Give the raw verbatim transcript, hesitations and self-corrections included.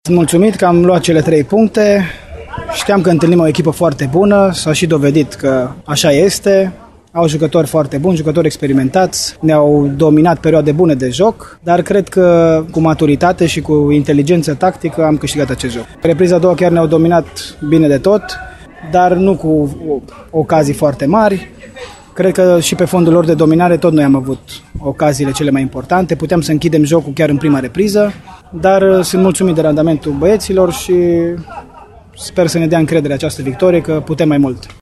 Sunt mulțumit că am luat cele trei puncte. Știam că întâlnim o echipă foarte bună, s-a și dovedit că așa este. Au jucători foarte buni, jucători experimentați, ne-au dominat perioade bune de joc, dar cred că cu maturitate și cu inteligență tactică am câștigat acest joc. Repriza a doua chiar ne-au dominat bine de tot, dar nu cu ocazii foarte mari. Cred că și pe fondul lor de dominare tot noi am avut ocaziile cele mai importante. Puteam să închidem jocul chiar în prima repriză, dar sunt mulțumit de randamentul băieților și sper să ne dea încredere această victorie că putem mai mult.